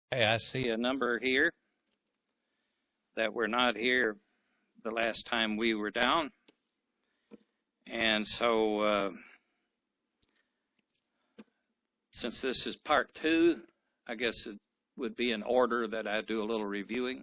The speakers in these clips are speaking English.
Hey, I see a number here that were not here the last time we were down. And so, since this is part two, I guess it would be in order that I do a little reviewing.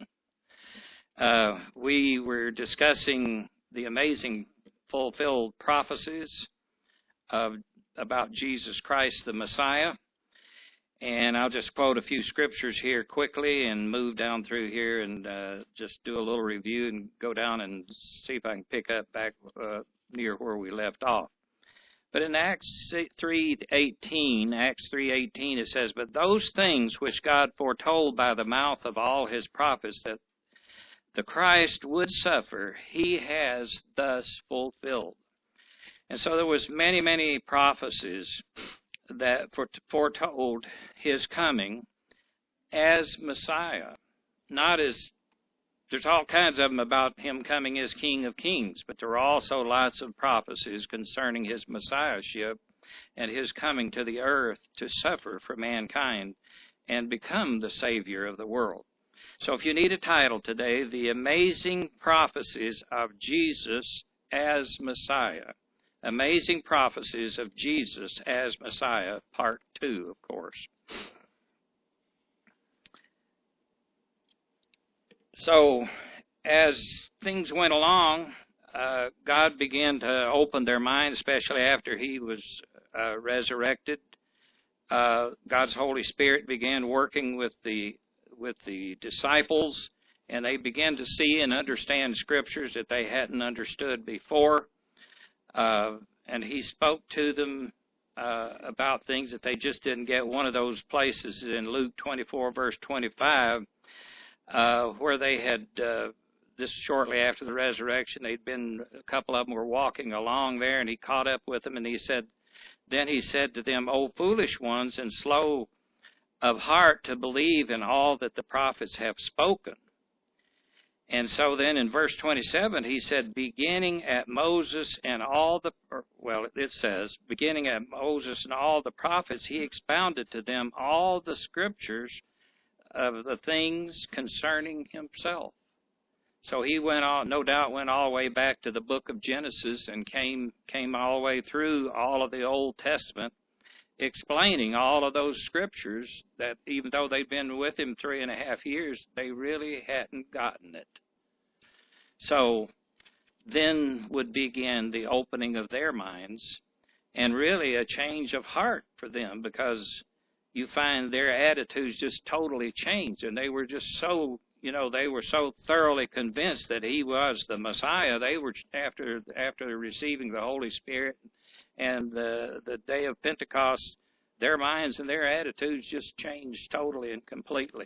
We were discussing the amazing fulfilled prophecies about Jesus Christ, the Messiah. And I'll just quote a few scriptures here quickly and move down through here and just do a little review and go down and see if I can pick up back near where we left off. But in Acts 3:18, it says, "But those things which God foretold by the mouth of all his prophets that the Christ would suffer, he has thus fulfilled." And so there was many prophecies that foretold his coming as Messiah. Not as, there's all kinds of them about him coming as King of Kings, but there are also lots of prophecies concerning his Messiahship and his coming to the earth to suffer for mankind and become the Savior of the world. So if you need a title today, The Amazing Prophecies of Jesus as Messiah. Amazing Prophecies of Jesus as Messiah, Part 2, of course. So, as things went along, God began to open their minds, especially after he was resurrected. God's Holy Spirit began working with the disciples, and they began to see and understand scriptures that they hadn't understood before. And he spoke to them about things that they just didn't get. One of those places is in Luke 24, verse 25, where they had, this shortly after the resurrection, a couple of them were walking along there, and he caught up with them, and then he said to them, "O foolish ones, and slow of heart to believe in all that the prophets have spoken." And so then in verse 27, he said, beginning at Moses and all the prophets, he expounded to them all the scriptures of the things concerning himself. So he went all the way back to the book of Genesis and came all the way through all of the Old Testament, explaining all of those scriptures that even though they'd been with him 3.5 years, they really hadn't gotten it. So then would begin the opening of their minds and really a change of heart for them, because you find their attitudes just totally changed, and they were just so, they were so thoroughly convinced that he was the Messiah. They were, after receiving the Holy Spirit and the day of Pentecost, their minds and their attitudes just changed totally and completely.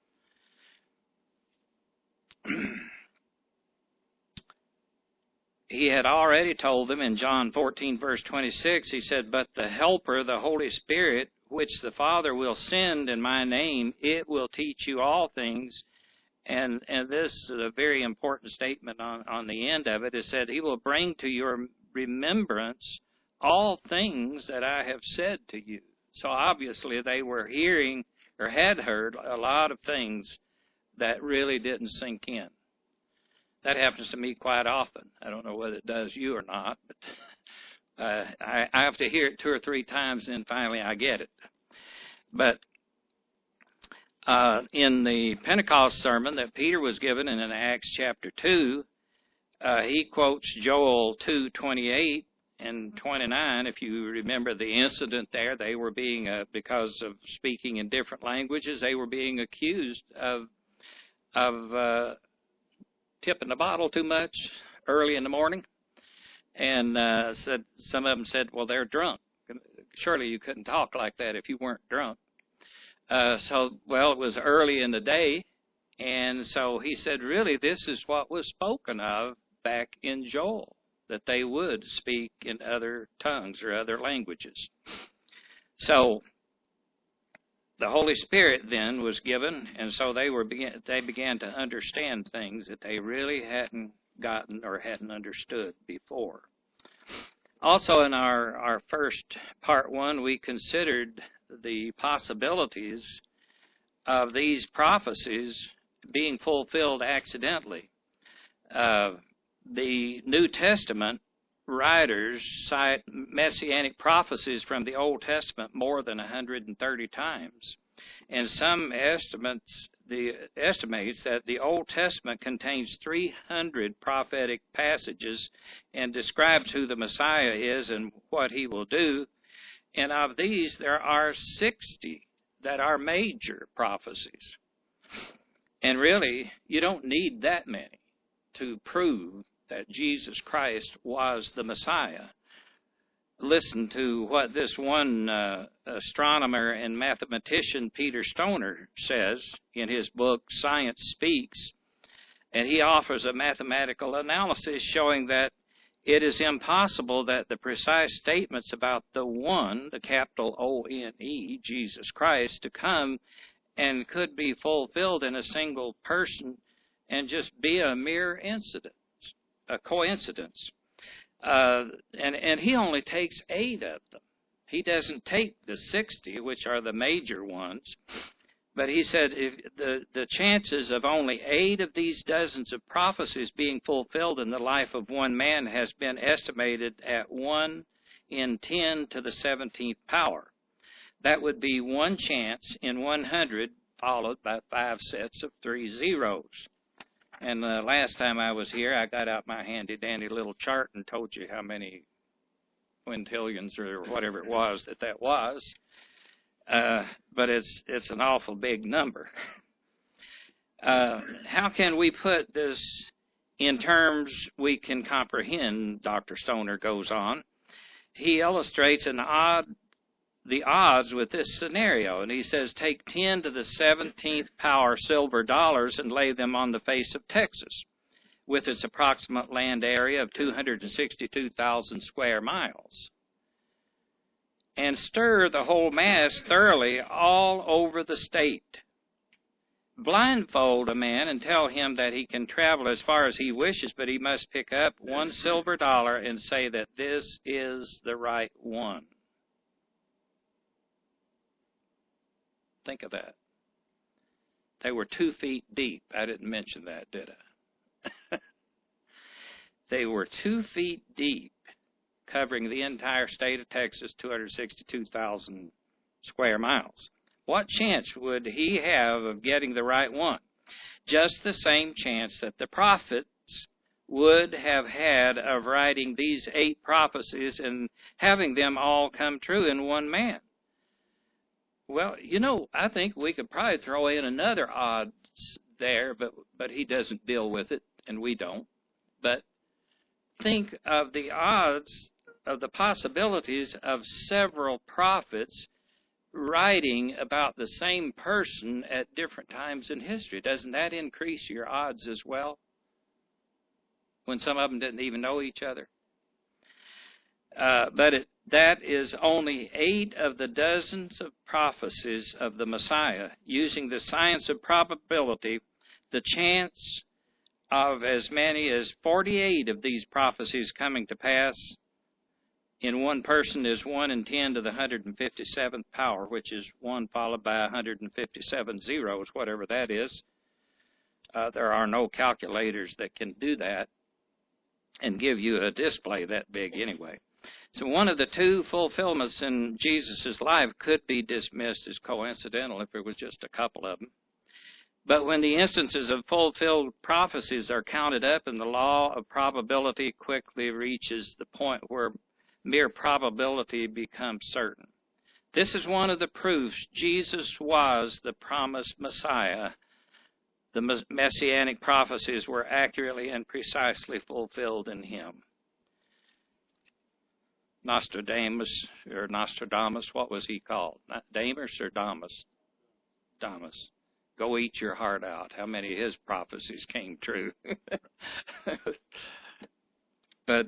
He had already told them in John 14, verse 26, he said, "But the Helper, the Holy Spirit, which the Father will send in my name, it will teach you all things." And this is a very important statement on the end of it. It said, "He will bring to your remembrance all things that I have said to you." So obviously they were hearing or had heard a lot of things that really didn't sink in. That happens to me quite often. I don't know whether it does you or not, but I have to hear it 2 or 3 times, and then finally I get it. But in the Pentecost sermon that Peter was given in Acts chapter 2, he quotes Joel 2:28 and 29. If you remember the incident there, they were being, because of speaking in different languages, they were being accused of tipping the bottle too much early in the morning. And some of them said, well, they're drunk. Surely you couldn't talk like that if you weren't drunk. It was early in the day, and so he said, really, this is what was spoken of back in Joel, that they would speak in other tongues or other languages. So the Holy Spirit then was given, and so they began to understand things that they really hadn't gotten or hadn't understood before. Also, in our first part 1, we considered the possibilities of these prophecies being fulfilled accidentally. The New Testament writers cite messianic prophecies from the Old Testament more than 130 times. And some estimates that the Old Testament contains 300 prophetic passages and describes who the Messiah is and what he will do. And of these, there are 60 that are major prophecies. And really, you don't need that many to prove that Jesus Christ was the Messiah. Listen to what this one astronomer and mathematician, Peter Stoner, says in his book, Science Speaks. And he offers a mathematical analysis showing that it is impossible that the precise statements about the one, the capital O-N-E, Jesus Christ, to come and could be fulfilled in a single person and just be a mere incident, a coincidence. And he only takes 8 of them. He doesn't take the 60, which are the major ones. But he said if the chances of only 8 of these dozens of prophecies being fulfilled in the life of one man has been estimated at 1 in 10 to the 17th power. That would be 1 chance in 100, followed by 5 sets of 3 zeros. And the last time I was here, I got out my handy-dandy little chart and told you how many quintillions or whatever it was that was. But it's an awful big number. How can we put this in terms we can comprehend? Dr. Stoner goes on. He illustrates the odds with this scenario, and he says take 10 to the 17th power silver dollars and lay them on the face of Texas, with its approximate land area of 262,000 square miles, and stir the whole mass thoroughly all over the state. Blindfold a man and tell him that he can travel as far as he wishes, but he must pick up 1 silver dollar and say that this is the right one. Think of that. They were 2 feet deep. I didn't mention that, did I? They were 2 feet deep, covering the entire state of Texas, 262,000 square miles. What chance would he have of getting the right one? Just the same chance that the prophets would have had of writing these 8 prophecies and having them all come true in one man. Well, I think we could probably throw in another odds there, but he doesn't deal with it, and we don't. But think of the odds of the possibilities of several prophets writing about the same person at different times in history. Doesn't that increase your odds as well? When some of them didn't even know each other. That is only 8 of the dozens of prophecies of the Messiah. Using the science of probability, the chance of as many as 48 of these prophecies coming to pass in one person is 1 in 10 to the 157th power, which is 1 followed by 157 zeros, whatever that is. There are no calculators that can do that and give you a display that big anyway. So one of the 2 fulfillments in Jesus' life could be dismissed as coincidental if it was just a couple of them. But when the instances of fulfilled prophecies are counted up, and the law of probability quickly reaches the point where mere probability becomes certain. This is one of the proofs Jesus was the promised Messiah. The messianic prophecies were accurately and precisely fulfilled in him. Nostradamus, what was he called? Damus or Damus? Damus. Go eat your heart out. How many of his prophecies came true? But,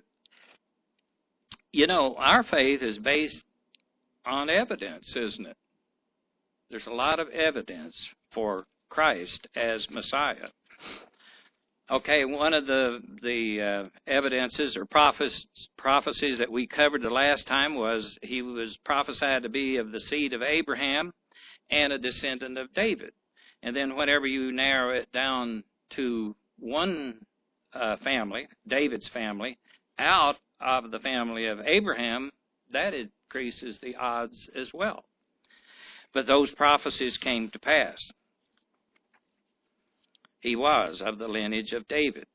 our faith is based on evidence, isn't it? There's a lot of evidence for Christ as Messiah. Okay, one of the evidences or prophecies that we covered the last time was he was prophesied to be of the seed of Abraham and a descendant of David. And then whenever you narrow it down to one family, David's family, out of the family of Abraham, that increases the odds as well. But those prophecies came to pass. He was of the lineage of David.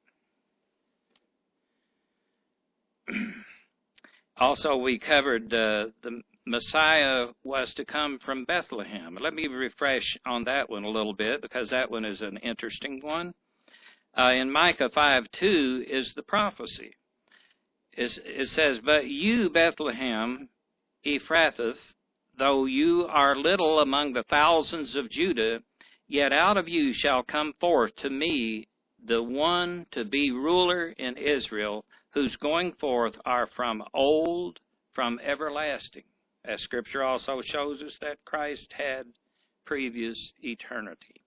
Also, we covered the Messiah was to come from Bethlehem. Let me refresh on that one a little bit, because that one is an interesting one. In Micah 5:2 is the prophecy. It says, "But you, Bethlehem, Ephrathah, though you are little among the thousands of Judah, yet out of you shall come forth to me the one to be ruler in Israel, whose going forth are from old, from everlasting." As Scripture also shows us that Christ had previous eternity.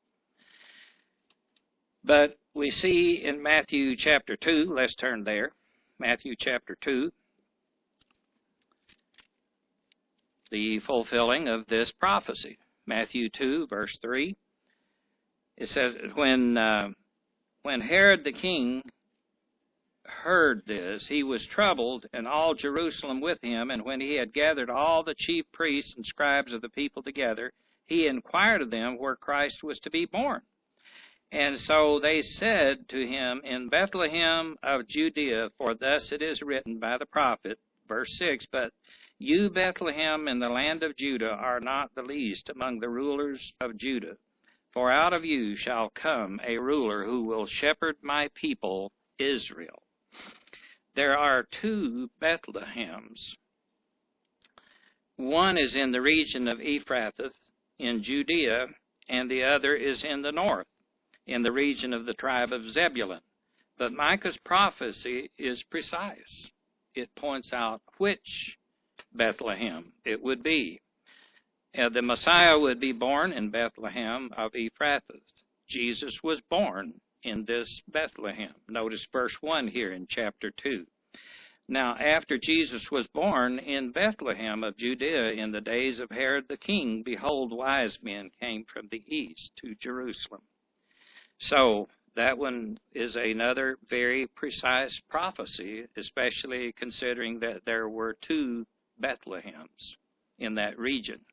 But we see in Matthew chapter 2, let's turn there, Matthew chapter 2, the fulfilling of this prophecy. Matthew 2, verse 3, it says, when Herod the king heard this, he was troubled, and all Jerusalem with him. And when he had gathered all the chief priests and scribes of the people together, he inquired of them where Christ was to be born. And so they said to him, "In Bethlehem of Judea, for thus it is written by the prophet," verse 6, "But you, Bethlehem, in the land of Judah, are not the least among the rulers of Judah. For out of you shall come a ruler who will shepherd my people Israel." There are two Bethlehems. One is in the region of Ephrathah in Judea, and the other is in the north, in the region of the tribe of Zebulun. But Micah's prophecy is precise. It points out which Bethlehem it would be. The Messiah would be born in Bethlehem of Ephrathah. Jesus was born in this Bethlehem. Notice verse 1 here in chapter 2. "Now after Jesus was born in Bethlehem of Judea in the days of Herod the king, behold, wise men came from the east to Jerusalem." So that one is another very precise prophecy, especially considering that there were two Bethlehems in that region.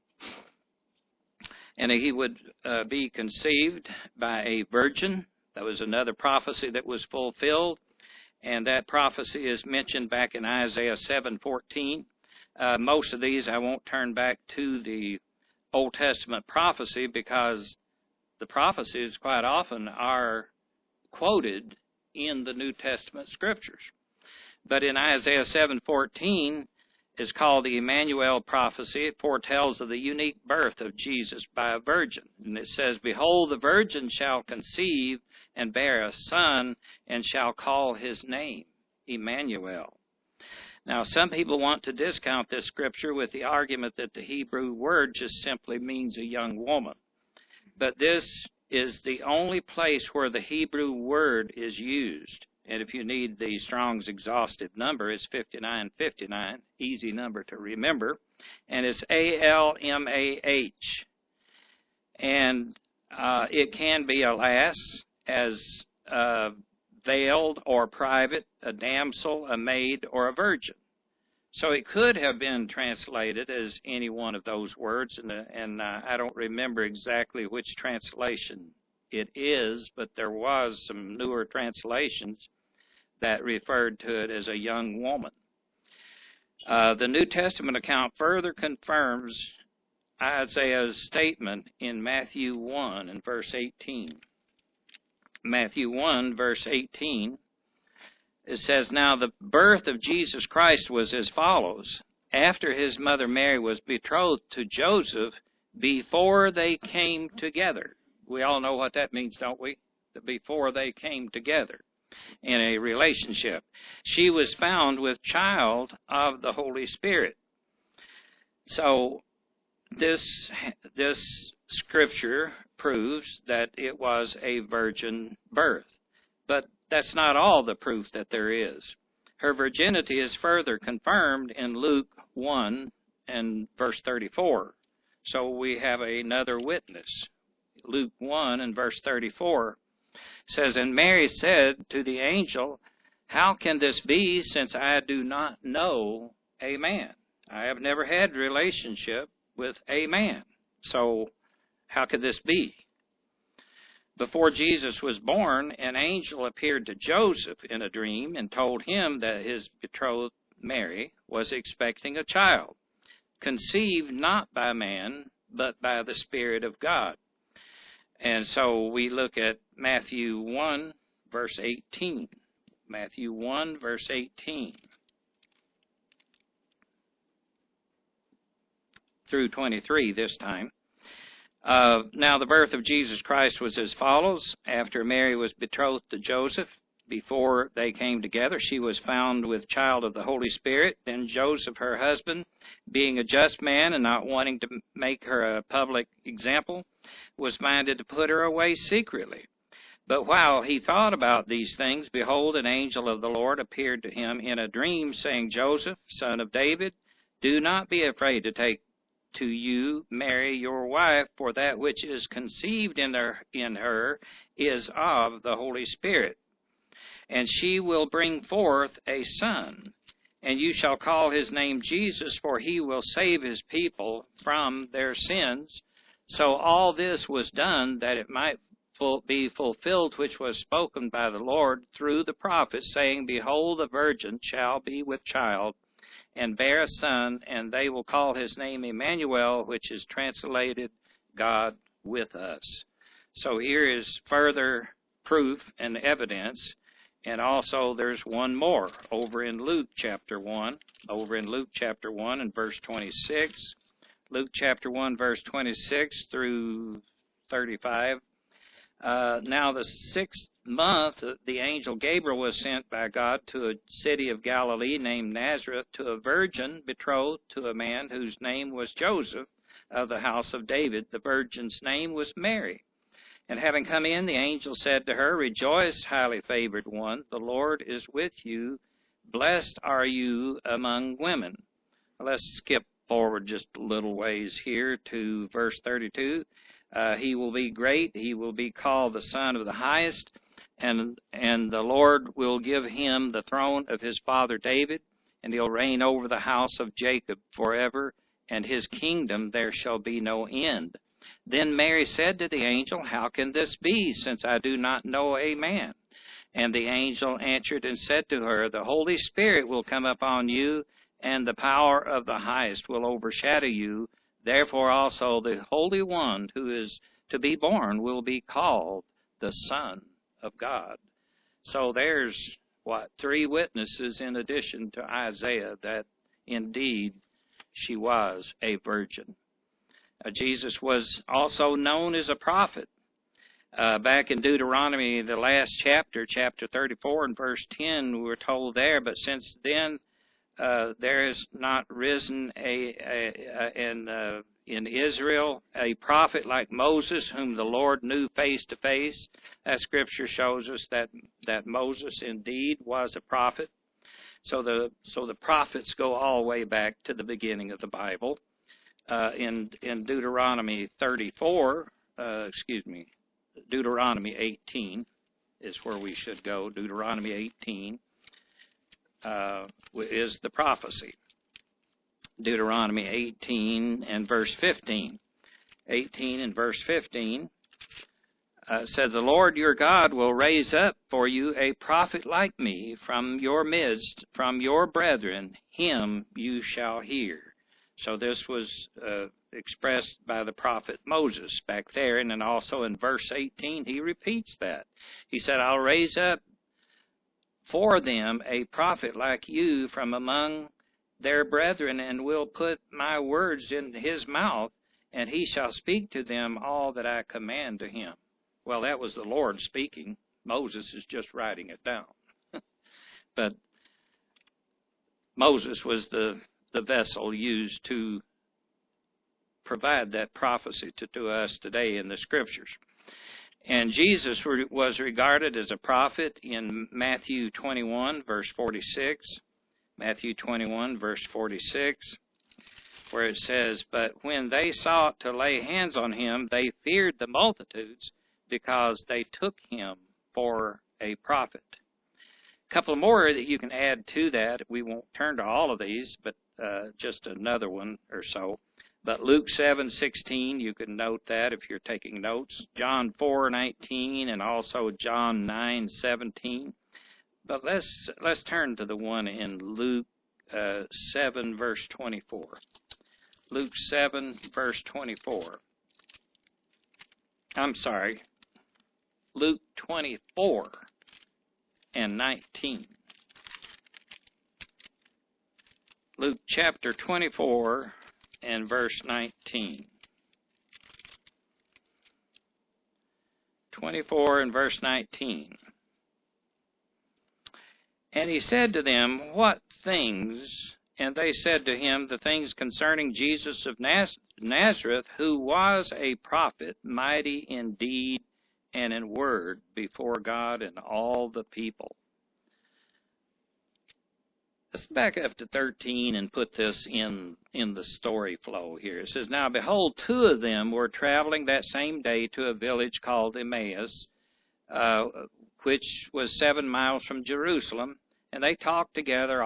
And he would be conceived by a virgin. That was another prophecy that was fulfilled, and that prophecy is mentioned back in Isaiah 7:14. Most of these I won't turn back to the Old Testament prophecy, because the prophecies quite often are quoted in the New Testament scriptures. But in Isaiah 7:14 is called the Emmanuel prophecy. It foretells of the unique birth of Jesus by a virgin. And it says, "Behold, the virgin shall conceive and bear a son, and shall call his name Emmanuel." Now, some people want to discount this scripture with the argument that the Hebrew word just simply means a young woman. But this is the only place where the Hebrew word is used. And if you need the Strong's exhaustive number, it's 5959, easy number to remember. And it's ALMAH. And it can be a lass, as veiled or private, a damsel, a maid, or a virgin. So it could have been translated as any one of those words, and I don't remember exactly which translation it is, but there was some newer translations that referred to it as a young woman. The New Testament account further confirms Isaiah's statement in Matthew 1 and verse 18. Matthew 1, verse 18, it says, "Now the birth of Jesus Christ was as follows. After his mother Mary was betrothed to Joseph, before they came together." We all know what that means, don't we? Before they came together in a relationship. "She was found with child of the Holy Spirit." So this scripture proves that it was a virgin birth. But that's not all the proof that there is. Her virginity is further confirmed in Luke 1 and verse 34. So we have another witness. Luke 1 and verse 34 says, "And Mary said to the angel, How can this be, since I do not know a man?" I have never had a relationship with a man. So how could this be? Before Jesus was born, an angel appeared to Joseph in a dream and told him that his betrothed Mary was expecting a child, conceived not by man, but by the Spirit of God. And so we look at Matthew 1, verse 18. Matthew 1, verse 18 through 23 this time. Now the birth of Jesus Christ was as follows. After Mary was betrothed to Joseph, before they came together, she was found with child of the Holy Spirit. Then Joseph, her husband, being a just man and not wanting to make her a public example, was minded to put her away secretly. But while he thought about these things, behold, an angel of the Lord appeared to him in a dream, saying, Joseph, son of David, do not be afraid to take to you Mary your wife, for that which is conceived in her is of the Holy Spirit. And she will bring forth a son, and you shall call his name Jesus, for he will save his people from their sins. So all this was done that it might be fulfilled which was spoken by the Lord through the prophet, saying, Behold, the virgin shall be with child, and bear a son, and they will call his name Emmanuel, which is translated God with us. So here is further proof and evidence. And also there's one more over in Luke chapter 1. Over in Luke chapter 1 and verse 26. Luke chapter 1 verse 26 through 35. Now the 6th month, the angel Gabriel was sent by God to a city of Galilee named Nazareth to a virgin betrothed to a man whose name was Joseph of the house of David. The virgin's name was Mary. And having come in, the angel said to her, Rejoice, highly favored one, the Lord is with you. Blessed are you among women. Let's skip forward just a little ways here to verse 32. He will be great. He will be called the Son of the Highest, and the Lord will give him the throne of his father David, and he'll reign over the house of Jacob forever, and his kingdom there shall be no end. Then Mary said to the angel, How can this be, since I do not know a man? And the angel answered and said to her, The Holy Spirit will come upon you, and the power of the Highest will overshadow you. Therefore also the Holy One who is to be born will be called the Son of God. So there's, 3 witnesses in addition to Isaiah that indeed she was a virgin. Jesus was also known as a prophet. Back in Deuteronomy, the last chapter 34 and verse 10, we were told there, but since then there has not risen in Israel a prophet like Moses, whom the Lord knew face to face. That scripture shows us that Moses indeed was a prophet. So the prophets go all the way back to the beginning of the Bible. In Deuteronomy 18 is where we should go. Deuteronomy 18 is the prophecy. Deuteronomy 18 and verse 15. 18 and verse 15 said, The Lord your God will raise up for you a prophet like me from your midst, from your brethren, him you shall hear. So this was expressed by the prophet Moses back there, and then also in verse 18 he repeats that. He said, I'll raise up for them a prophet like you from among their brethren, and will put my words in his mouth, and he shall speak to them all that I command to him. Well, that was the Lord speaking. Moses is just writing it down. But Moses was the vessel used to provide that prophecy to us today in the Scriptures. And Jesus was regarded as a prophet in Matthew 21, verse 46. Matthew 21, verse 46. where it says, "But when they sought to lay hands on him, they feared the multitudes, because they took him for a prophet." A couple more that you can add to that. We won't turn to all of these, but just another one or so. But Luke 7:16, you can note that if you're taking notes. John 4:19 and also John 9:17. But let's turn to the one in Luke 7 verse 24. Luke 7 verse 24. I'm sorry. Luke 24 and 19. Luke chapter 24 and verse 19. 24 and verse 19. "And he said to them, What things? And they said to him, The things concerning Jesus of Nazareth, who was a prophet, mighty in deed and in word before God and all the people." Let's back up to 13 and put this in the story flow here. It says, "Now behold, two of them were traveling that same day to a village called Emmaus, which was 7 miles from Jerusalem, and they talked together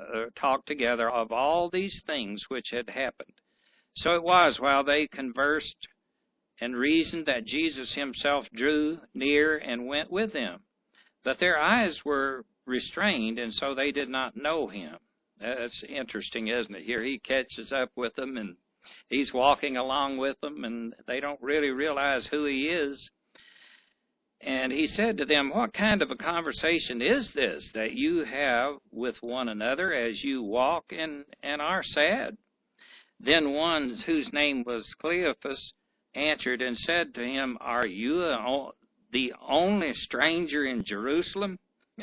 of all these things which had happened. So it was, while they conversed and reasoned, that Jesus himself drew near and went with them. But their eyes were restrained, and so they did not know him." That's interesting, isn't it? Here he catches up with them, and he's walking along with them, and they don't really realize who he is. "And he said to them, What kind of a conversation is this that you have with one another as you walk and are sad? Then one whose name was Cleophas answered and said to him, Are you the only stranger in Jerusalem?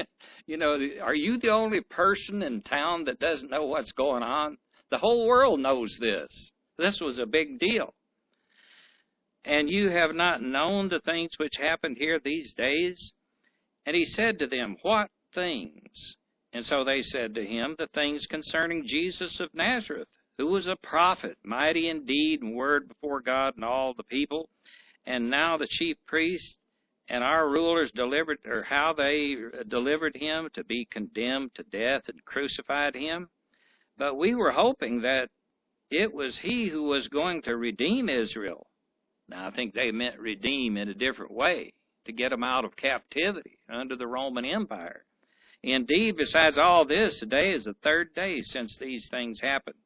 Are you the only person in town that doesn't know what's going on? The whole world knows this. This was a big deal. And you have not known the things which happened here these days?" And he said to them, "What things?" And so they said to him, "The things concerning Jesus of Nazareth, who was a prophet, mighty in deed and word before God and all the people. And now the chief priests and our rulers how they delivered him to be condemned to death and crucified him. But we were hoping that it was he who was going to redeem Israel." Now, I think they meant redeem in a different way, to get them out of captivity under the Roman Empire. "Indeed, besides all this, today is the third day since these things happened.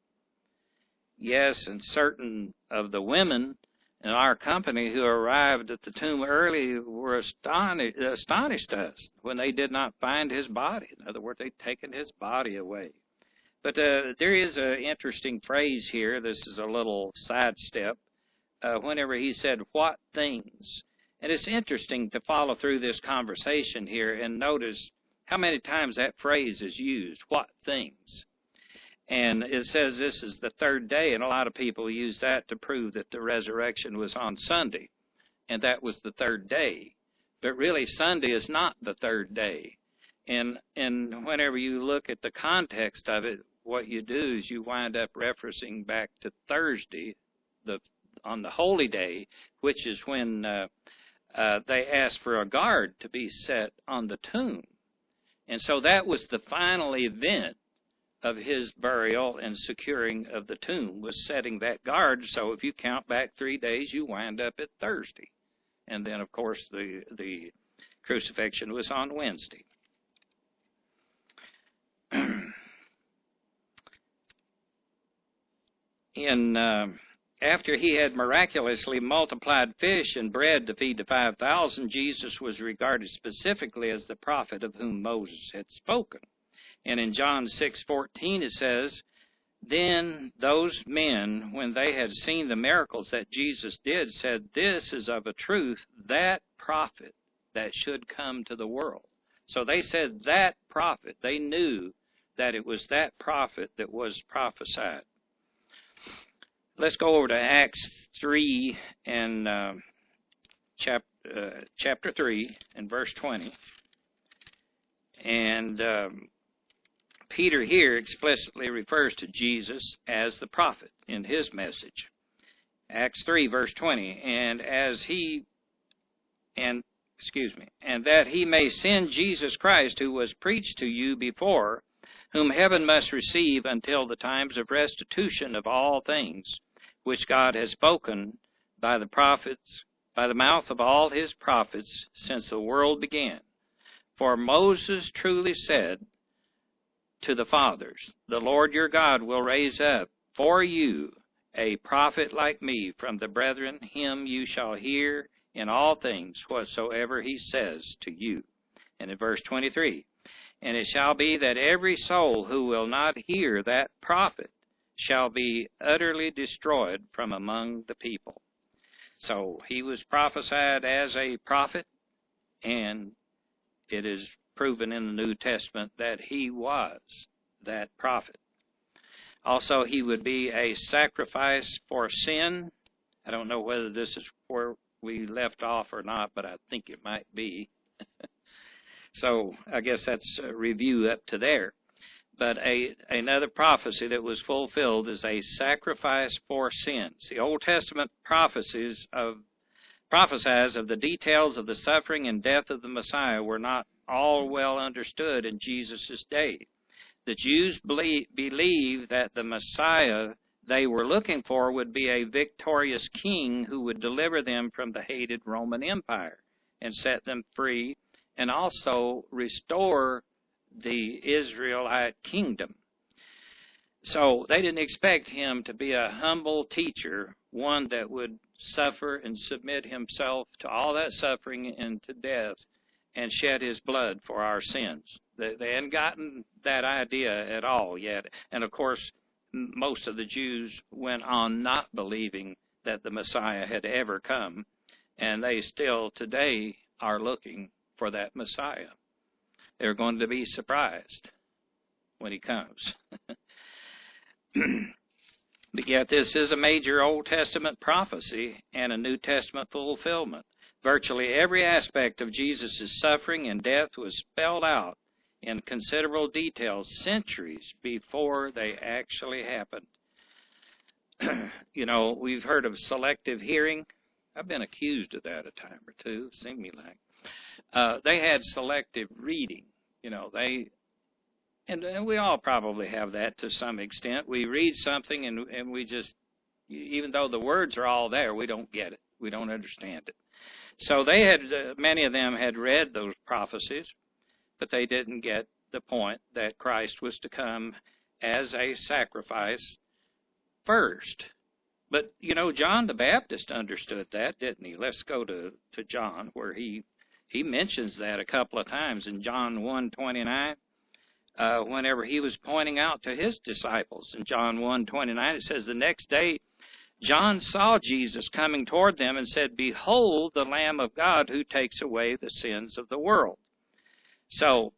Yes, and certain of the women in our company who arrived at the tomb early were astonished us when they did not find his body." In other words, they'd taken his body away. But there is an interesting phrase here. This is a little sidestep. Whenever he said, "What things?" And it's interesting to follow through this conversation here and notice how many times that phrase is used, "What things?" And it says this is the third day, and a lot of people use that to prove that the resurrection was on Sunday, and that was the third day. But really, Sunday is not the third day. And whenever you look at the context of it, what you do is you wind up referencing back to Thursday, on the holy day, which is when they asked for a guard to be set on the tomb. And so that was the final event of his burial and securing of the tomb, was setting that guard. So if you count back 3 days, you wind up at Thursday. And then, of course, the crucifixion was on Wednesday. After he had miraculously multiplied fish and bread to feed the 5,000, Jesus was regarded specifically as the prophet of whom Moses had spoken. And in John 6:14 it says, "Then those men, when they had seen the miracles that Jesus did, said, This is of a truth that prophet that should come to the world." So they said that prophet. They knew that it was that prophet that was prophesied. Let's go over to Acts 3 and chapter 3 and verse 20. And Peter here explicitly refers to Jesus as the prophet in his message. Acts 3, verse 20, and that he may send Jesus Christ, who was preached to you before, whom heaven must receive until the times of restitution of all things, which God has spoken by the prophets, by the mouth of all his prophets since the world began. For Moses truly said to the fathers, the Lord your God will raise up for you a prophet like me from the brethren. Him you shall hear in all things whatsoever he says to you. And in verse 23, and it shall be that every soul who will not hear that prophet shall be utterly destroyed from among the people. So he was prophesied as a prophet, and it is proven in the New Testament that he was that prophet. Also, he would be a sacrifice for sin. I don't know whether this is where we left off or not, but I think it might be. So I guess that's a review up to there. But another prophecy that was fulfilled is a sacrifice for sins. The Old Testament prophesies of the details of the suffering and death of the Messiah were not all well understood in Jesus' day. The Jews believed that the Messiah they were looking for would be a victorious king who would deliver them from the hated Roman Empire and set them free, and also restore the Israelite kingdom. So they didn't expect him to be a humble teacher, one that would suffer and submit himself to all that suffering and to death and shed his blood for our sins. They hadn't gotten that idea at all yet. And of course, most of the Jews went on not believing that the Messiah had ever come, and they still today are looking for that Messiah. They're going to be surprised when he comes. But yet this is a major Old Testament prophecy and a New Testament fulfillment. Virtually every aspect of Jesus' suffering and death was spelled out in considerable detail centuries before they actually happened. You know, we've heard of selective hearing. I've been accused of that a time or two, seemed me like. They had selective reading. You know, and we all probably have that to some extent. We read something and we just, even though the words are all there, we don't get it. We don't understand it. So they had, many of them had read those prophecies, but they didn't get the point that Christ was to come as a sacrifice first. But, you know, John the Baptist understood that, didn't he? Let's go to John, where he mentions that a couple of times in John 1:29. Whenever he was pointing out to his disciples in John 1:29, it says, the next day John saw Jesus coming toward them and said, behold the Lamb of God who takes away the sins of the world. So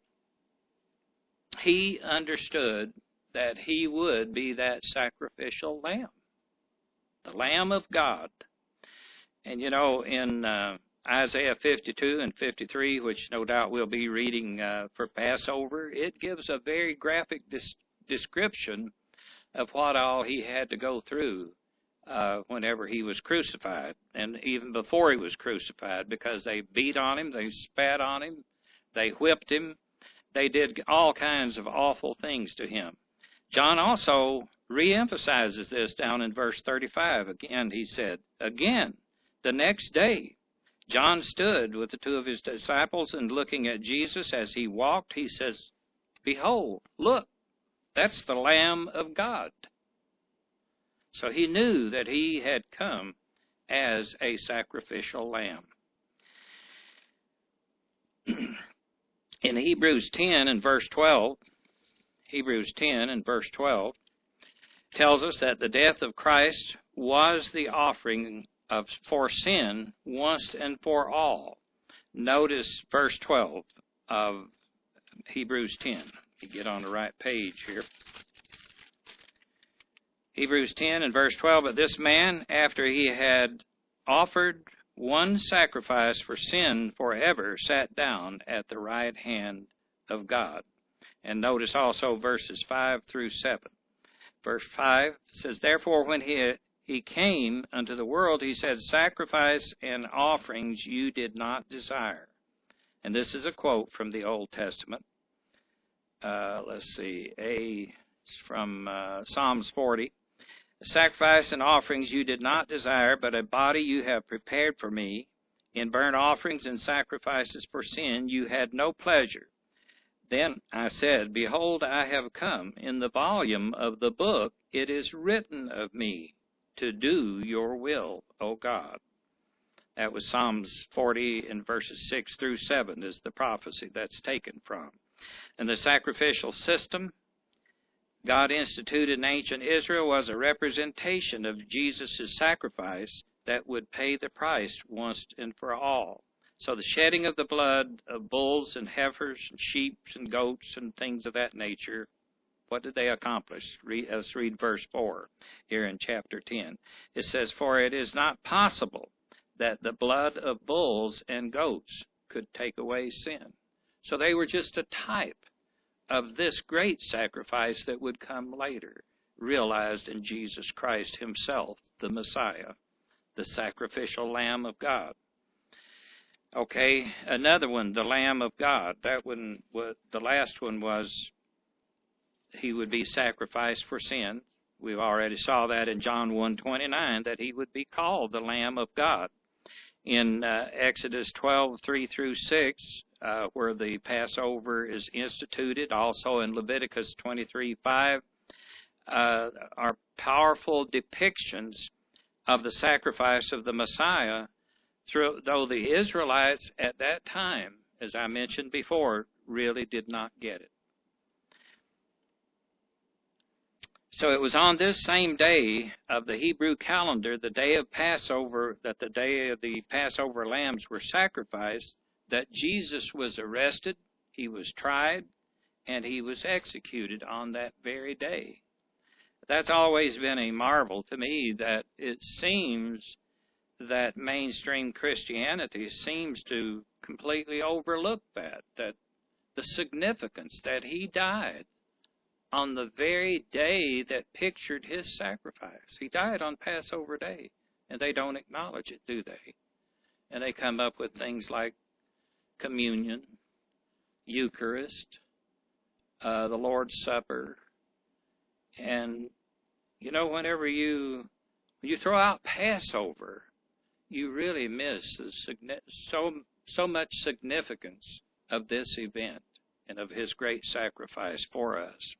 he understood that he would be that sacrificial lamb, the Lamb of God. And you know, in Isaiah 52 and 53, which no doubt we'll be reading for Passover, it gives a very graphic description of what all he had to go through whenever he was crucified, and even before he was crucified, because they beat on him, they spat on him, they whipped him, they did all kinds of awful things to him. John also reemphasizes this down in verse 35. Again, he said, again, the next day, John stood with the two of his disciples, and looking at Jesus as he walked, he says, behold, look, that's the Lamb of God. So he knew that he had come as a sacrificial lamb. In Hebrews 10 and verse 12, tells us that the death of Christ was the offering for sin once and for all. Notice verse 12 of Hebrews 10. You get on the right page here. Hebrews 10 and verse 12, but this man, after he had offered one sacrifice for sin forever, sat down at the right hand of God. And notice also verses 5 through 7. Verse 5 says, Therefore when he came unto the world, he said, Sacrifice and offerings you did not desire. And this is a quote from the Old Testament. It's from Psalms 40. Sacrifice and offerings you did not desire, but a body you have prepared for me. In burnt offerings and sacrifices for sin you had no pleasure. Then I said, Behold, I have come. In the volume of the book it is written of me, to do your will, O God. That was Psalms 40 and verses 6 through 7 is the prophecy that's taken from. And the sacrificial system God instituted in ancient Israel was a representation of Jesus' sacrifice that would pay the price once and for all. So the shedding of the blood of bulls and heifers and sheep and goats and things of that nature, what did they accomplish? Let's read verse 4 here in chapter 10. It says, For it is not possible that the blood of bulls and goats could take away sin. So they were just a type of this great sacrifice that would come later, realized in Jesus Christ himself, the Messiah, the sacrificial Lamb of God. Okay, another one, the Lamb of God. That one, the last one was he would be sacrificed for sin. We already saw that in John 1:29, that he would be called the Lamb of God. In Exodus 12:3 through 6, where the Passover is instituted, also in Leviticus 23:5, are powerful depictions of the sacrifice of the Messiah, though the Israelites at that time, as I mentioned before, really did not get it. So it was on this same day of the Hebrew calendar, the day of Passover, that the day of the Passover lambs were sacrificed, that Jesus was arrested, he was tried, and he was executed on that very day. That's always been a marvel to me, that it seems that mainstream Christianity seems to completely overlook that the significance that he died on the very day that pictured his sacrifice. He died on Passover Day, and they don't acknowledge it, do they? And they come up with things like communion, Eucharist, the Lord's Supper, and whenever you throw out Passover, you really miss so much significance of this event and of his great sacrifice for us.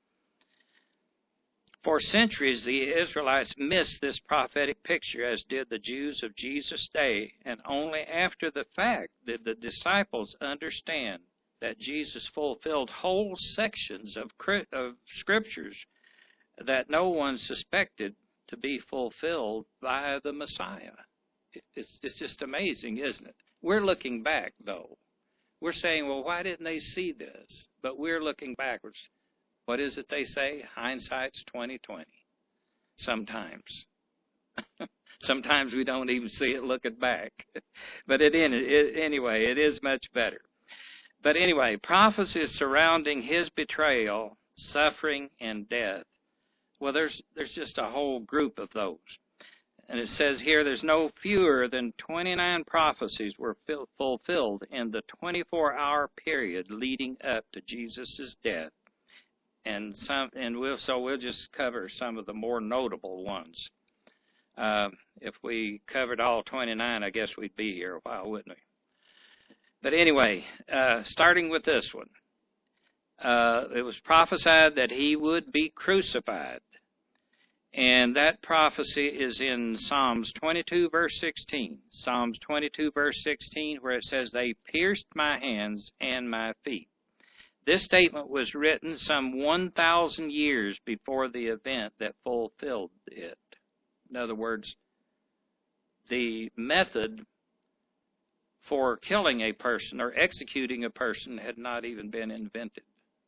For centuries, the Israelites missed this prophetic picture, as did the Jews of Jesus' day, and only after the fact did the disciples understand that Jesus fulfilled whole sections of scriptures that no one suspected to be fulfilled by the Messiah. It's just amazing, isn't it? We're looking back, though. We're saying, well, why didn't they see this? But we're looking backwards. What is it they say? Hindsight's 20/20. Sometimes. Sometimes we don't even see it looking back. But anyway, it is much better. But anyway, prophecies surrounding his betrayal, suffering, and death. Well, there's just a whole group of those. And it says here there's no fewer than 29 prophecies were fulfilled in the 24-hour period leading up to Jesus' death. And we'll just cover some of the more notable ones. If we covered all 29, I guess we'd be here a while, wouldn't we? But anyway, starting with this one. It was prophesied that he would be crucified. And that prophecy is in Psalms 22, verse 16. Psalms 22, verse 16, where it says, They pierced my hands and my feet. This statement was written some 1,000 years before the event that fulfilled it. In other words, the method for killing a person or executing a person had not even been invented.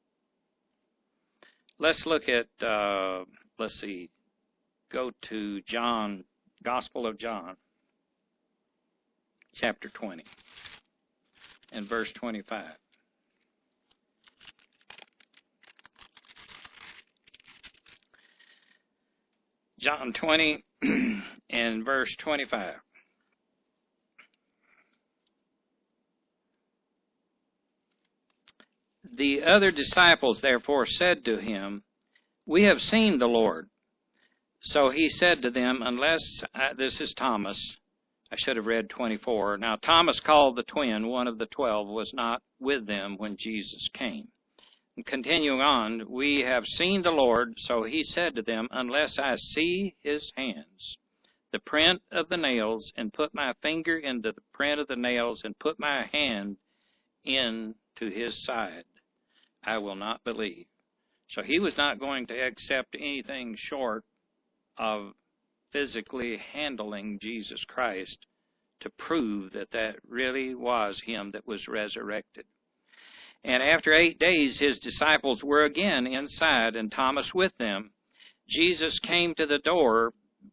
Let's look at, go to John, Gospel of John, chapter 20, and verse 25. John 20 and verse 25. The other disciples therefore said to him, "We have seen the Lord." So he said to them, this is Thomas. I should have read 24. Now Thomas, called the twin, one of the 12, was not with them when Jesus came. And continuing on, "We have seen the Lord." So he said to them, "Unless I see his hands, the print of the nails, and put my finger into the print of the nails, and put my hand into his side, I will not believe." So he was not going to accept anything short of physically handling Jesus Christ to prove that that really was him that was resurrected. And after 8 days, his disciples were again inside, and Thomas with them. Jesus came to the door,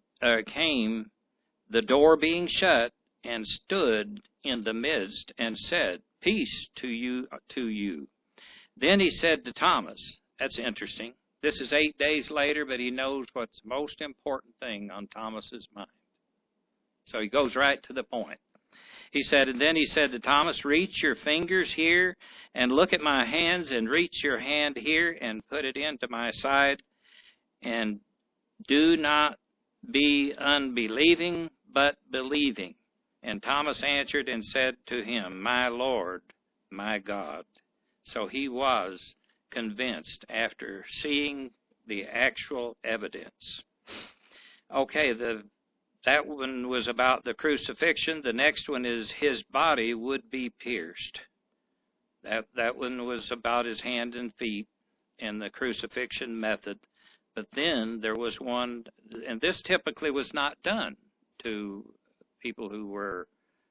the door being shut, and stood in the midst, and said, "Peace to you. Then he said to Thomas," that's interesting. This is 8 days later, but he knows what's the most important thing on Thomas's mind. So he goes right to the point. And then he said to Thomas, "Reach your fingers here and look at my hands, and reach your hand here and put it into my side, and do not be unbelieving, but believing." And Thomas answered and said to him, "My Lord, my God." So he was convinced after seeing the actual evidence. Okay, that one was about the crucifixion. The next one is his body would be pierced. That one was about his hands and feet and the crucifixion method. But then there was one, and this typically was not done to people who were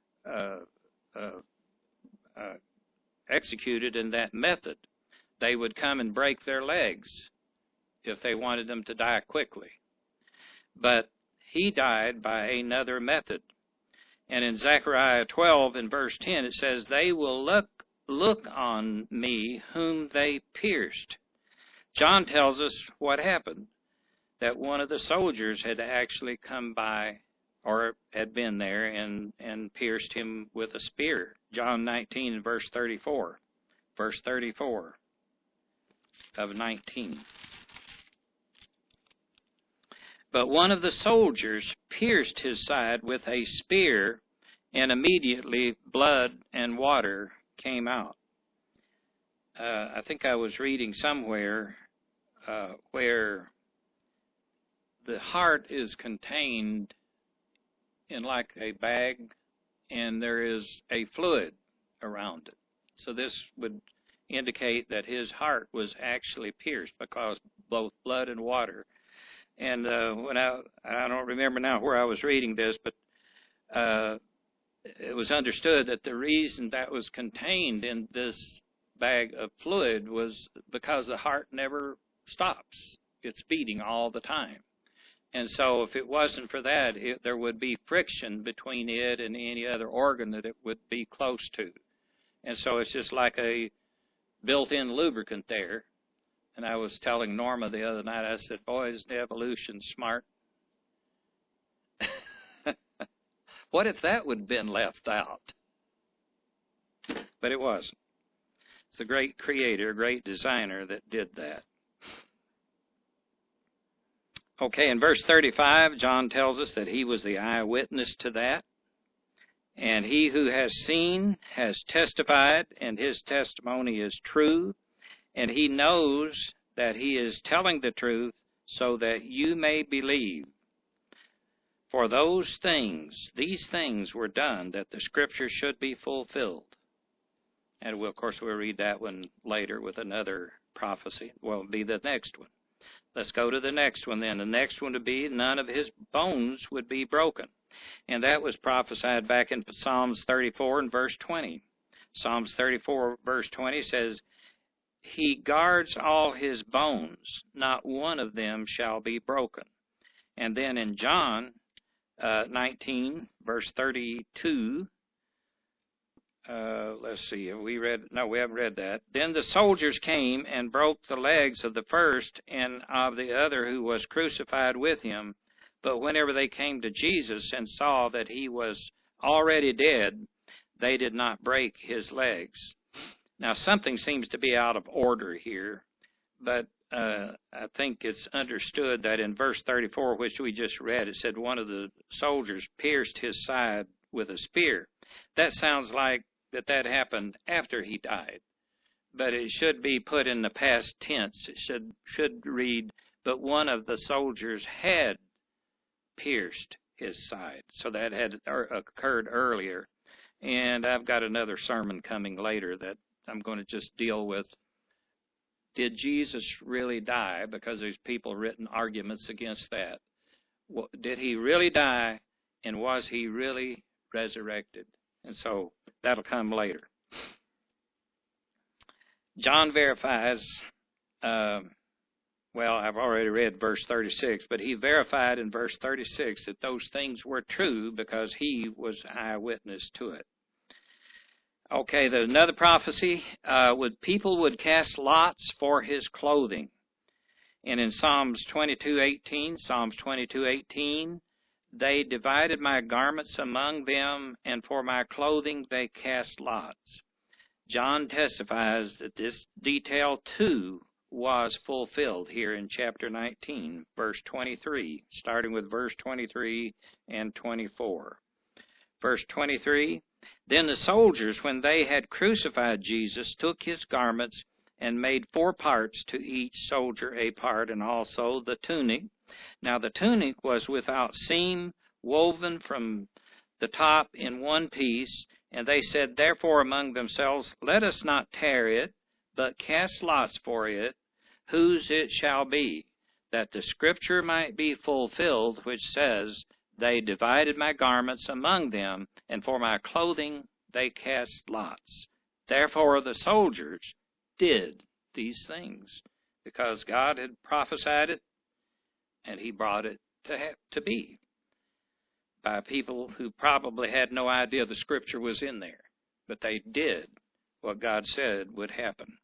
executed in that method. They would come and break their legs if they wanted them to die quickly. But he died by another method. And in Zechariah 12 and verse 10, it says, "They will look on me whom they pierced." John tells us what happened, that one of the soldiers had actually come by, or had been there, and pierced him with a spear. John 19 and verse 34. Verse 34 of 19. "But one of the soldiers pierced his side with a spear, and immediately blood and water came out." I think I was reading somewhere where the heart is contained in like a bag, and there is a fluid around it. So this would indicate that his heart was actually pierced, because both blood and water. And when I don't remember now where I was reading this, but it was understood that the reason that was contained in this bag of fluid was because the heart never stops. It's beating all the time. And so if it wasn't for that, there would be friction between it and any other organ that it would be close to. And so it's just like a built-in lubricant there. And I was telling Norma the other night, I said, "Boy, isn't evolution smart?" What if that would have been left out? But it wasn't. It's the great creator, great designer that did that. Okay, in verse 35, John tells us that he was the eyewitness to that. "And he who has seen has testified, and his testimony is true. And he knows that he is telling the truth, so that you may believe. For these things were done, that the scripture should be fulfilled." And of course we'll read that one later with another prophecy. Well, it'll be the next one. Let's go to the next one then. The next one would be, none of his bones would be broken. And that was prophesied back in Psalms 34 and verse 20. Psalms 34 verse 20 says, "He guards all his bones, not one of them shall be broken." And then in John 19, verse 32, let's see, we haven't read that. "Then the soldiers came and broke the legs of the first and of the other who was crucified with him. But whenever they came to Jesus and saw that he was already dead, they did not break his legs. Now, something seems to be out of order here, but I think it's understood that in verse 34, which we just read, it said one of the soldiers pierced his side with a spear. That sounds like that happened after he died, but it should be put in the past tense. It should read, but one of the soldiers had pierced his side. So that had occurred earlier. And I've got another sermon coming later that I'm going to just deal with. Did Jesus really die? Because there's people written arguments against that. Did he really die, and was he really resurrected? And so that'll come later. John verifies, well, I've already read verse 36, but he verified in verse 36 that those things were true because he was eyewitness to it. Okay, there's another prophecy. People would cast lots for his clothing. And in Psalms 22:18, they divided my garments among them, and for my clothing they cast lots. John testifies that this detail too was fulfilled here in chapter 19, verse 23, starting with verse 23 and 24. Verse 23, then the soldiers, when they had crucified Jesus, took his garments and made 4 parts, to each soldier a part, and also the tunic. Now the tunic was without seam, woven from the top in one piece, and they said therefore among themselves, let us not tear it, but cast lots for it, whose it shall be, that the scripture might be fulfilled, which says, they divided my garments among them, and for my clothing they cast lots. Therefore the soldiers did these things, because God had prophesied it, and he brought it to be by people who probably had no idea the scripture was in there, but they did what God said would happen.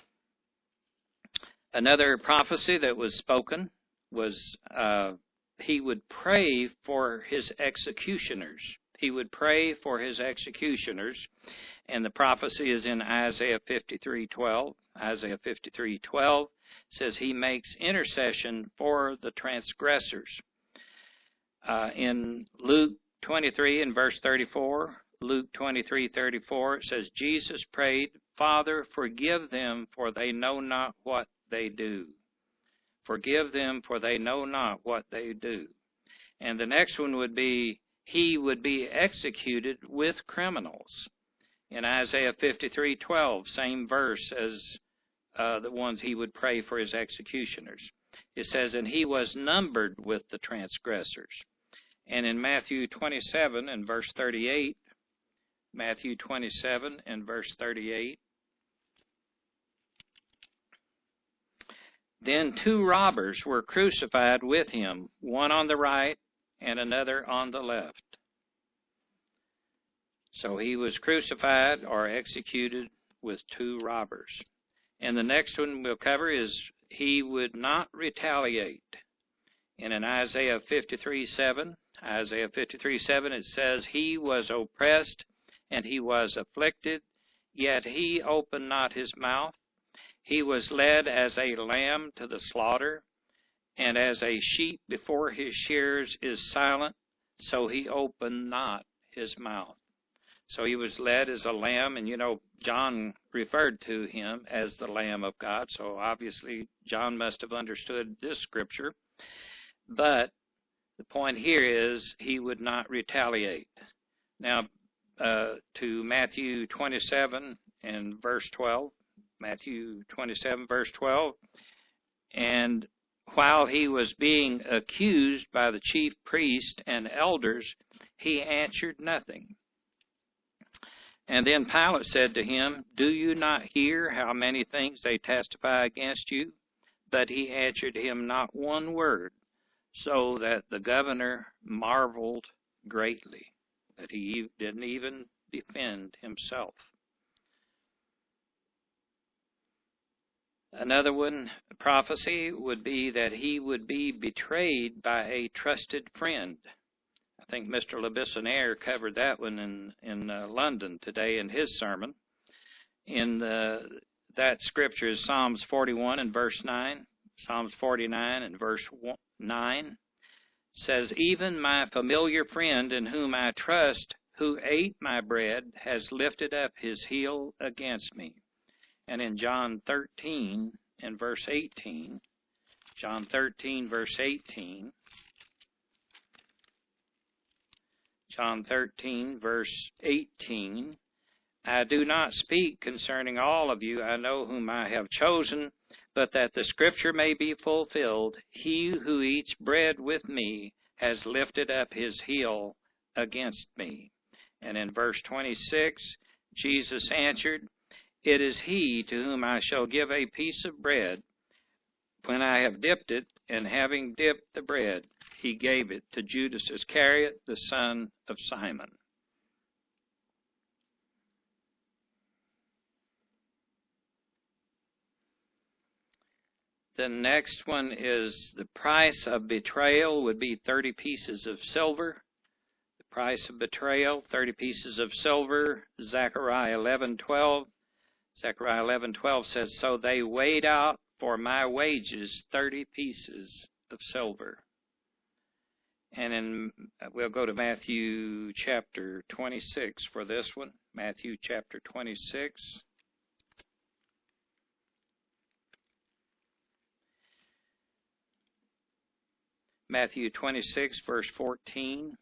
Another prophecy that was spoken was he would pray for his executioners. He would pray for his executioners, and the prophecy is in Isaiah 53:12. Isaiah 53:12 says he makes intercession for the transgressors. In Luke 23 and verse 34, Luke 23:34, it says Jesus prayed, Father, forgive them, for they know not what they do. Forgive them, for they know not what they do. And the next one would be, he would be executed with criminals. In Isaiah 53:12, same verse as the ones he would pray for his executioners. It says, and he was numbered with the transgressors. And in Matthew 27 and verse 38, Matthew 27 and verse 38, then 2 robbers were crucified with him, one on the right and another on the left. So he was crucified or executed with 2 robbers. And the next one we'll cover is he would not retaliate. And in Isaiah 53:7, it says, he was oppressed and he was afflicted, yet he opened not his mouth. He was led as a lamb to the slaughter, and as a sheep before his shearers is silent, so he opened not his mouth. So he was led as a lamb, and John referred to him as the Lamb of God, so obviously John must have understood this scripture. But the point here is he would not retaliate. Now, to Matthew 27 and verse 12. Matthew 27, verse 12. And while he was being accused by the chief priest and elders, he answered nothing. And then Pilate said to him, do you not hear how many things they testify against you? But he answered him not one word, so that the governor marveled greatly that he didn't even defend himself. Another one, prophecy, would be that he would be betrayed by a trusted friend. I think Mr. Labissonniere covered that one in London today in his sermon. That scripture is Psalms 41 and verse 9. Psalms 49 and verse 9 says, "Even my familiar friend in whom I trust, who ate my bread, has lifted up his heel against me." And in John 13 and verse 18, John 13 verse 18, John 13 verse 18, "I do not speak concerning all of you. I know whom I have chosen, but that the scripture may be fulfilled, he who eats bread with me has lifted up his heel against me." And in verse 26, Jesus answered, "It is he to whom I shall give a piece of bread when I have dipped it," and having dipped the bread, he gave it to Judas Iscariot, the son of Simon. The next one is the price of betrayal would be 30 pieces of silver. The price of betrayal, 30 pieces of silver. Zechariah 11:12. Zechariah 11:12 says, "So they weighed out for my wages 30 pieces of silver." And we'll go to Matthew chapter 26 for this one. Matthew chapter 26. Matthew 26 verse 14.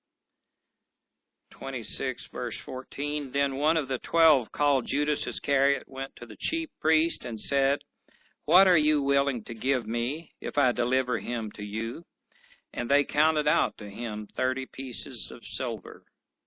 26 verse 14, "Then one of the 12, called Judas Iscariot, went to the chief priest and said, 'What are you willing to give me if I deliver him to you?' And they counted out to him 30 pieces of silver."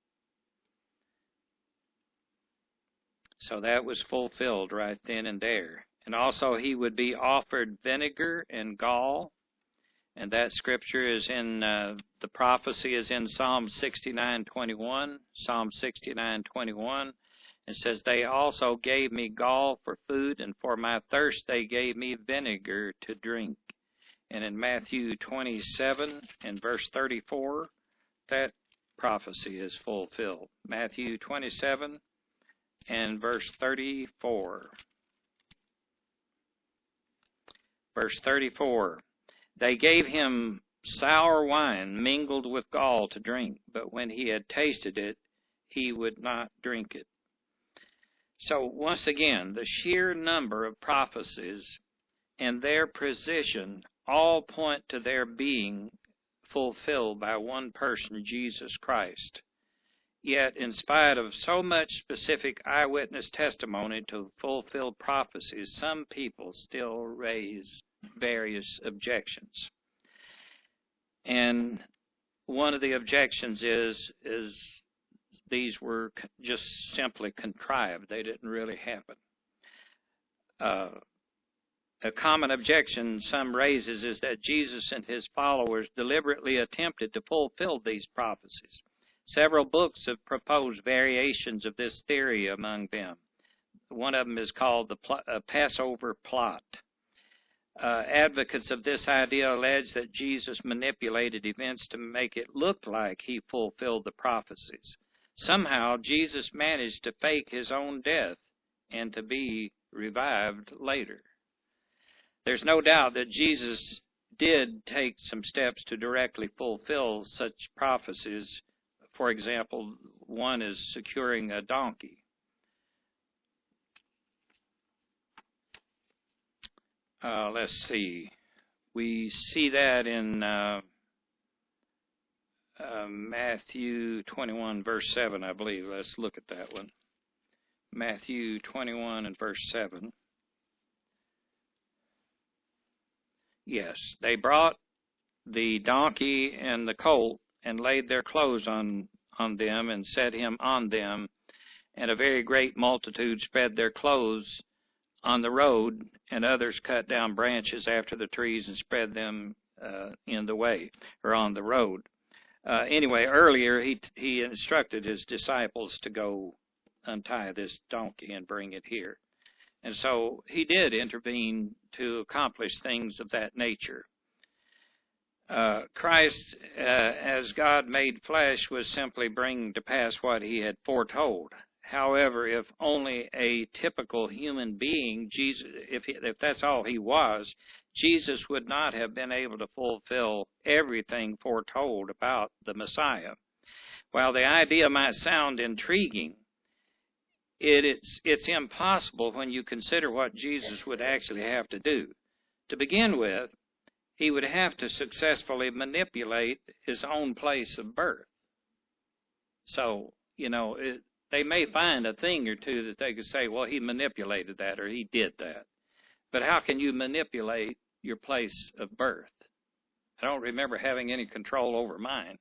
So that was fulfilled right then and there. And also he would be offered vinegar and gall. And that scripture is in, the prophecy is in Psalm 69:21. Psalm 69:21. It says, "They also gave me gall for food, and for my thirst they gave me vinegar to drink." And in Matthew 27 and verse 34, that prophecy is fulfilled. Matthew 27 and verse 34. Verse 34. "They gave him sour wine mingled with gall to drink, but when he had tasted it, he would not drink it." So once again, the sheer number of prophecies and their precision all point to their being fulfilled by one person, Jesus Christ. Yet, in spite of so much specific eyewitness testimony to fulfilled prophecies, some people still raise various objections. And one of the objections is these were just simply contrived. They didn't really happen. A common objection some raises is that Jesus and his followers deliberately attempted to fulfill these prophecies. Several books have proposed variations of this theory among them. One of them is called the Passover Plot. Advocates of this idea allege that Jesus manipulated events to make it look like he fulfilled the prophecies. Somehow, Jesus managed to fake his own death and to be revived later. There's no doubt that Jesus did take some steps to directly fulfill such prophecies. For example, one is securing a donkey. Let's see. We see that in Matthew 21, verse 7, I believe. Let's look at that one. Matthew 21 and verse 7. Yes, they brought the donkey and the colt and laid their clothes on them and set him on them. And a very great multitude spread their clothes on the road, and others cut down branches after the trees and spread them in the way, or on the road. Anyway, earlier he instructed his disciples to go untie this donkey and bring it here. And so he did intervene to accomplish things of that nature. Christ, as God made flesh, was simply bringing to pass what he had foretold. However, if only a typical human being, Jesus, if that's all he was, Jesus would not have been able to fulfill everything foretold about the Messiah. While the idea might sound intriguing, it's impossible when you consider what Jesus would actually have to do. To begin with, he would have to successfully manipulate his own place of birth. So, they may find a thing or two that they could say, well, he manipulated that or he did that. But how can you manipulate your place of birth? I don't remember having any control over mine.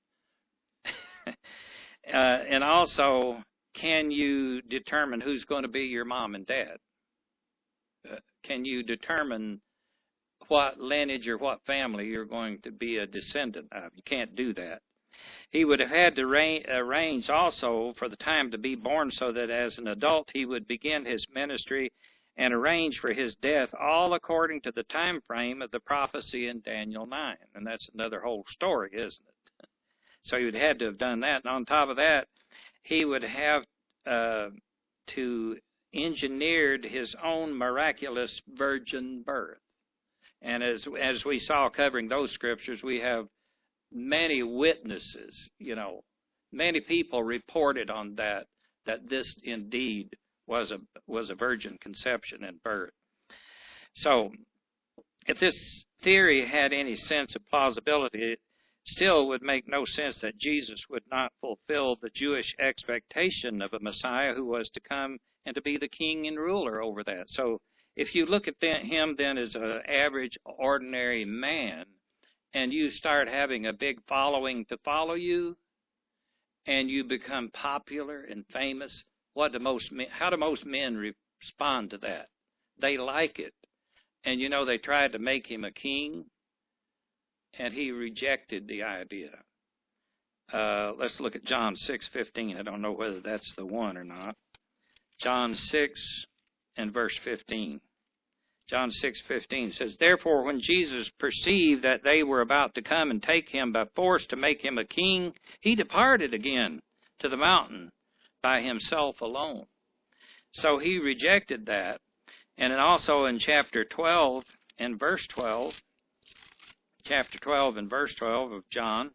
And also, can you determine who's going to be your mom and dad? Can you determine what lineage or what family you're going to be a descendant of? You can't do that. He would have had to arrange also for the time to be born so that as an adult he would begin his ministry and arrange for his death, all according to the time frame of the prophecy in Daniel 9. And that's another whole story, isn't it? So he would have had to have done that. And on top of that, he would have to engineered his own miraculous virgin birth. And as we saw covering those scriptures, we have many witnesses, many people reported on that this indeed was a virgin conception and birth. So if this theory had any sense of plausibility, it still would make no sense that Jesus would not fulfill the Jewish expectation of a Messiah who was to come and to be the king and ruler over that. So if you look at him then as an average, ordinary man, and you start having a big following to follow you, and you become popular and famous, how do most men respond to that? They like it. And they tried to make him a king, and he rejected the idea. Let's look at John 6:15. I don't know whether that's the one or not. John 6 and verse 15. John 6:15 says, "Therefore, when Jesus perceived that they were about to come and take him by force to make him a king, he departed again to the mountain by himself alone." So he rejected that. And then also in chapter 12 and verse 12, chapter 12 and verse 12 of John,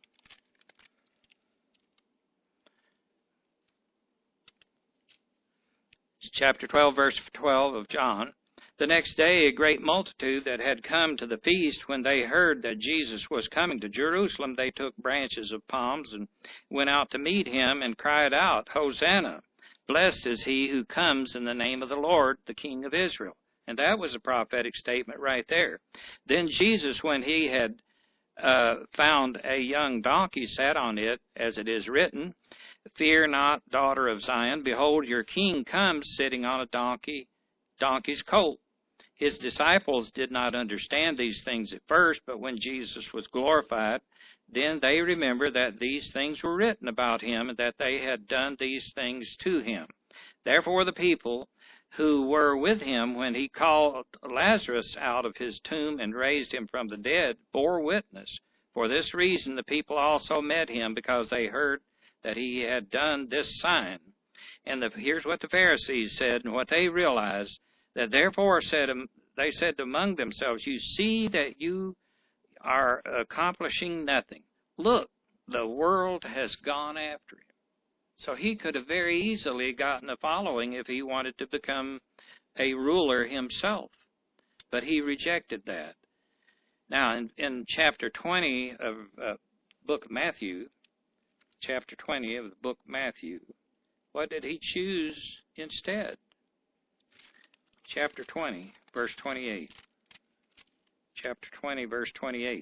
chapter 12, verse 12 of John, "The next day a great multitude that had come to the feast, when they heard that Jesus was coming to Jerusalem, they took branches of palms and went out to meet him and cried out, 'Hosanna! Blessed is he who comes in the name of the Lord, the King of Israel.'" And that was a prophetic statement right there. "Then Jesus, when he had found a young donkey, sat on it, as it is written, 'Fear not, daughter of Zion, behold, your king comes sitting on a donkey's colt.' His disciples did not understand these things at first, but when Jesus was glorified, then they remembered that these things were written about him and that they had done these things to him. Therefore the people who were with him when he called Lazarus out of his tomb and raised him from the dead bore witness. For this reason the people also met him, because they heard that he had done this sign." And here's what the Pharisees said and what they realized, that therefore they said among themselves, "You see that you are accomplishing nothing. Look, the world has gone after him." So he could have very easily gotten a following if he wanted to become a ruler himself. But he rejected that. Now, in chapter 20 of book of Matthew, chapter 20 of the book of Matthew, what did he choose instead? Chapter 20, verse 28. Chapter 20, verse 28.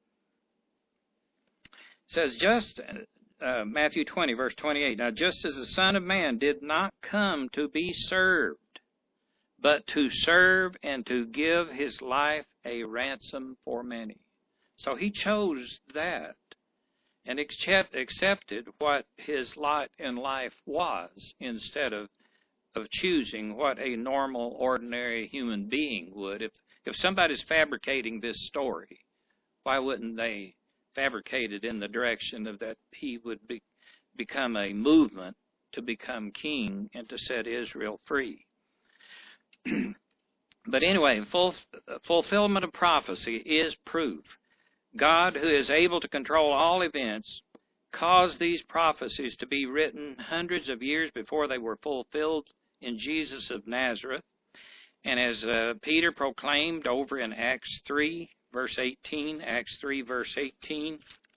It says, Matthew 20, verse 28, "Now just as the Son of Man did not come to be served, but to serve and to give his life a ransom for many." So he chose that and accepted what his lot in life was, instead of of choosing what a normal, ordinary human being would. If somebody's fabricating this story, why wouldn't they fabricate it in the direction of that he would become a movement to become king and to set Israel free? But anyway, fulfillment of prophecy is proof. God, who is able to control all events, caused these prophecies to be written hundreds of years before they were fulfilled in Jesus of Nazareth. And as Peter proclaimed over in Acts 3, verse 18, Acts 3, verse 18,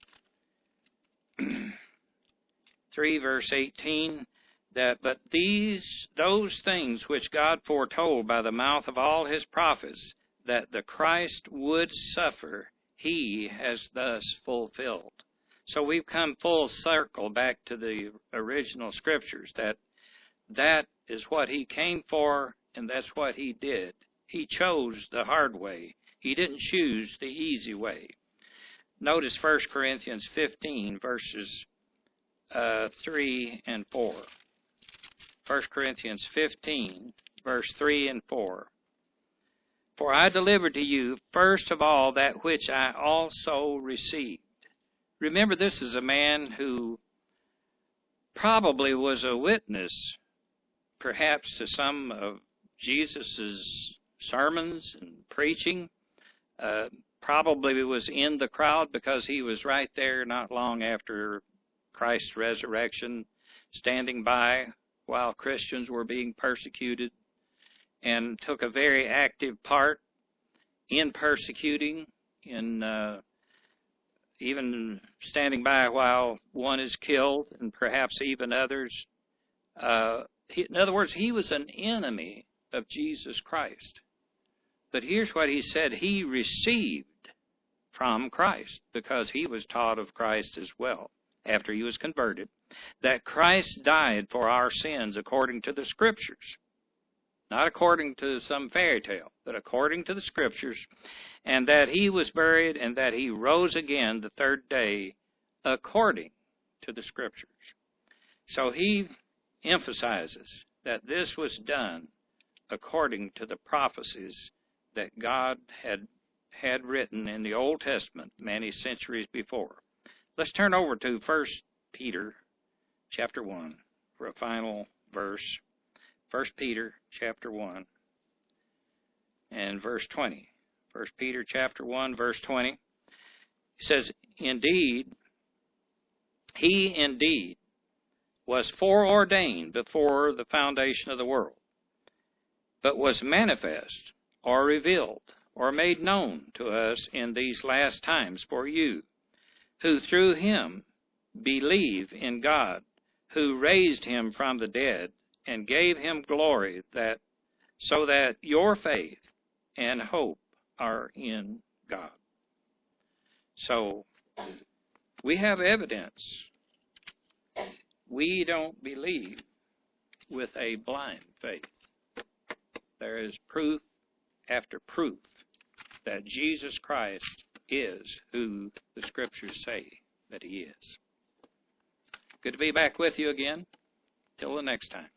3, verse 18, but those things which God foretold by the mouth of all his prophets, that the Christ would suffer, he has thus fulfilled. So we've come full circle back to the original scriptures, that is what he came for, and that's what he did. He chose the hard way. He didn't choose the easy way. Notice 1 Corinthians 15, verses 3 and 4. 1 Corinthians 15, verse 3 and 4. For I delivered to you first of all that which I also received. Remember, this is a man who probably was a witness, perhaps, to some of Jesus' sermons and preaching. Probably was in the crowd because he was right there not long after Christ's resurrection, standing by while Christians were being persecuted, and took a very active part in persecuting, in even standing by while one is killed, and perhaps even others. In other words, he was an enemy of Jesus Christ. But here's what he said he received from Christ, because he was taught of Christ as well after he was converted, that Christ died for our sins according to the Scriptures. Not according to some fairy tale, but according to the Scriptures, and that he was buried and that he rose again the third day according to the Scriptures. So he emphasizes that this was done according to the prophecies that God had written in the Old Testament many centuries before. Let's turn over to 1 Peter chapter 1 for a final verse. 1 Peter chapter 1 and verse 20. 1 Peter chapter 1 verse 20. It says, He indeed was foreordained before the foundation of the world, but was manifest or revealed or made known to us in these last times for you, who through him believe in God, who raised him from the dead and gave him glory, that so that your faith and hope are in God. So we have evidence. We don't believe with a blind faith. There is proof after proof that Jesus Christ is who the Scriptures say that he is. Good to be back with you again. Till the next time.